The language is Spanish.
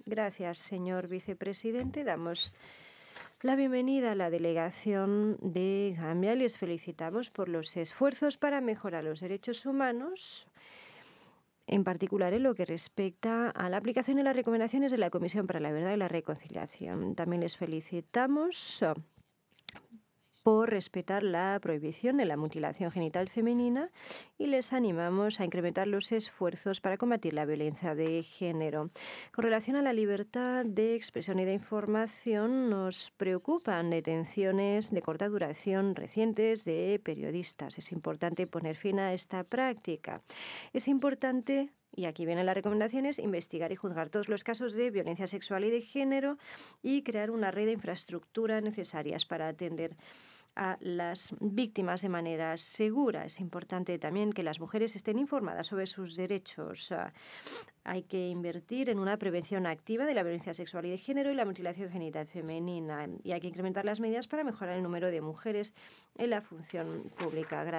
Gracias, señor vicepresidente. Damos la bienvenida a la delegación de Gambia. Les felicitamos por los esfuerzos para mejorar los derechos humanos, en particular en lo que respecta a la aplicación de las recomendaciones de la Comisión para la Verdad y la Reconciliación. También les felicitamos por respetar la prohibición de la mutilación genital femenina y les animamos a incrementar los esfuerzos para combatir la violencia de género. Con relación a la libertad de expresión y de información, nos preocupan detenciones de corta duración recientes de periodistas. Es importante poner fin a esta práctica. Es importante, y aquí vienen las recomendaciones, investigar y juzgar todos los casos de violencia sexual y de género y crear una red de infraestructura necesarias para atender a las víctimas de manera segura. Es importante también que las mujeres estén informadas sobre sus derechos. Hay que invertir en una prevención activa de la violencia sexual y de género y la mutilación genital femenina. Y hay que incrementar las medidas para mejorar el número de mujeres en la función pública. Gracias.